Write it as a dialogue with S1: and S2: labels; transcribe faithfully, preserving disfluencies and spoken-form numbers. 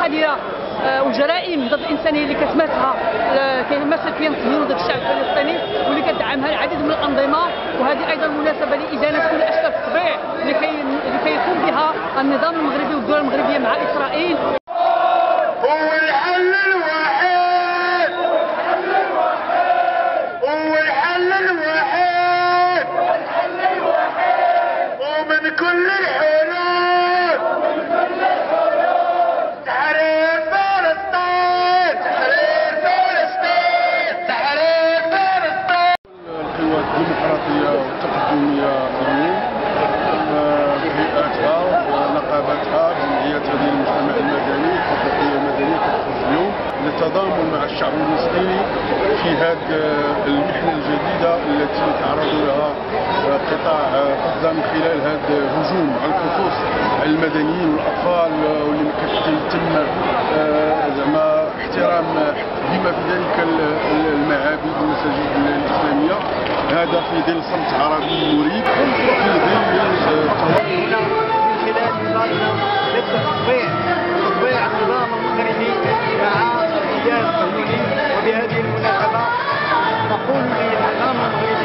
S1: القذره والجرائم ضد الانسانيه اللي كتمارسها كيمارسها الكيان الصهيوني ضد الشعب الفلسطيني واللي كتدعمها العديد من الانظمه. وهذه ايضا مناسبه لادانه كل اشكال التطبيع لكي لكي يقوم بها النظام المغربي والدول المغربيه مع اسرائيل.
S2: هو الحل الوحيد، هو الحل الوحيد، ومن كل الحلول تحرير فلسطين، تحرير فلسطين، تحرير فلسطين.
S3: القوى الديمقراطيه والتقدميه اليوم بهيئاتها ونقاباتها جمعيات هذه المجتمع المدني الحقوقيه المدنيه تخرج اليوم للتضامن مع الشعب الفلسطيني في هذه المحنه الجديده التي يتعرض لها قطاع غزه من خلال هذا الهجوم على الخصوص على المدنيين والاطفال واللي ما كيتم زعما احترام بما في ذلك المعابد والمساجد الاسلاميه. هذا في ظل صمت عربي مريب في ظل
S4: هنا من خلال نضالنا ضد تطبيع تطبيع النظام المغربي مع الكيان الصهيوني. وبهذه المناسبه نقول للنظام المغربي